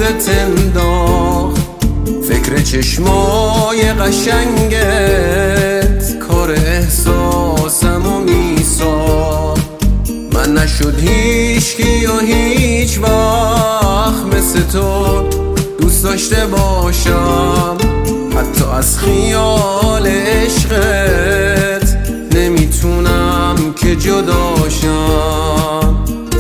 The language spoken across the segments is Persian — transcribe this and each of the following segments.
خودت انداخت. فکر چشمای قشنگت کار احساسمو میساخت. من نشد هیچکی و هیچ وقت مثل تو دوست داشته باشم. حتی از خیال عشقت نمیتونم که جداشم.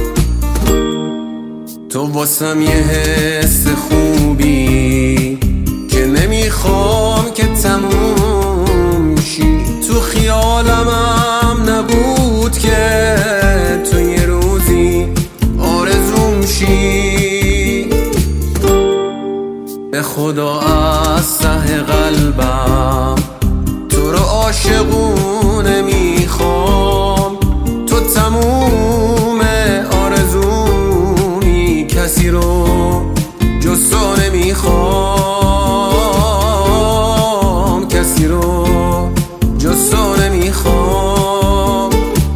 تو واسم یه حس خوبی که نمیخوام که تموم شی. تو خیالم هم نبود که تو یه روزی آرزوم شی. به خدا از ته قلبم تو رو عاشقونه میخوام. تو تموم آرزومی، کسی رو جز تو نمیخوام. کسی رو جز تو نمیخوام.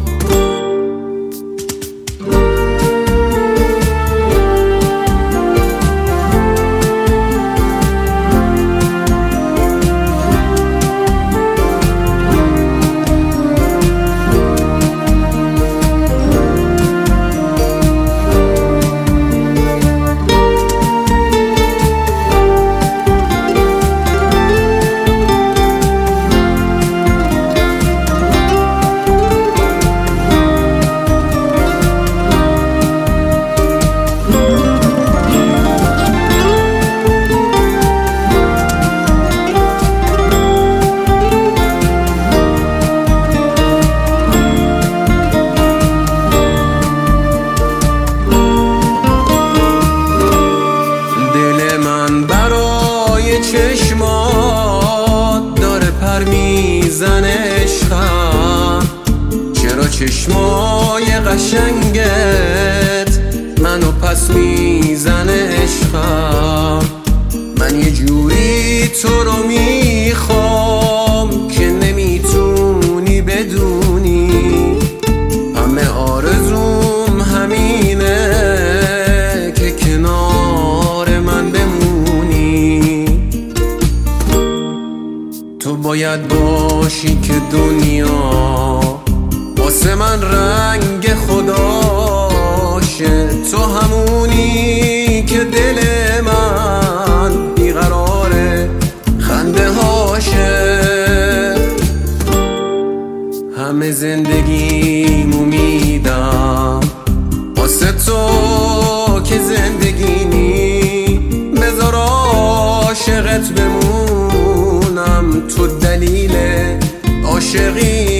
چشمات داره پر میزنه عشقم. چرا چشمای قشنگت منو پس میزنه عشقم. من یه جوری تو رو میخوام که نمیتونی بدونی. همه آرزوم همینه که کنار من بمونی. تو باید باشی که دنیا واسه من رنگ خداشه. تو همونی که دل من بیقراره خنده هاشه. همه زندگیمو میدم واسه تو که زندگینی. بذار عاشقت بمونم، تو دلیل عاشقی